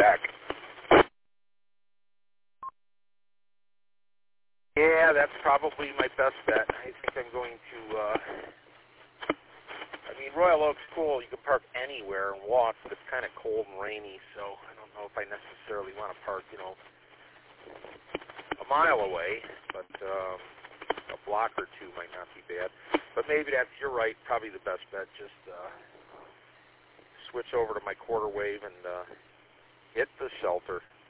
back. Yeah, that's probably my best bet. I think I'm going to, I mean, Royal Oak's cool. You can park anywhere and walk, but it's kind of cold and rainy, so I don't know if I necessarily want to park, a mile away, but a block or two might not be bad. But maybe you're right, probably the best bet. Just switch over to my quarter wave and hit the shelter.